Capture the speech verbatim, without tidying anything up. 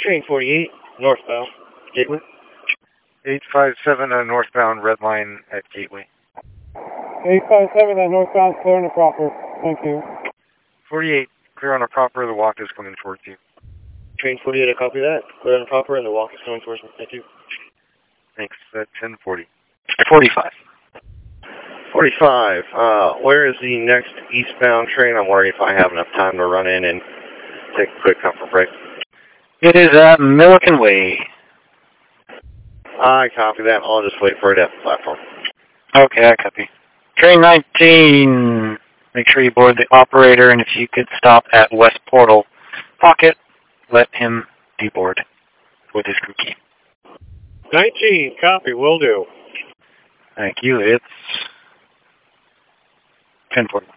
Train forty-eight, northbound, Gateway. eight five seven on northbound, red line at Gateway. eight five seven on northbound, clear on the proper. Thank you. forty-eight, clear on a proper, the walk is coming towards you. Train forty-eight, I copy that. Clear on the proper and the walk is coming towards me. Thank you. Thanks, at ten forty. forty-five. forty-five, uh, where is the next eastbound train? I'm worried if I have enough time to run in and take a quick comfort break. It is at Milliken Way. I copy that. I'll just wait for it at the platform. Okay, I copy. Train nineteen, make sure you board the operator, and if you could stop at West Portal Pocket, let him deboard with his crew key. nineteen, copy, will do. Thank you. It's ten forty.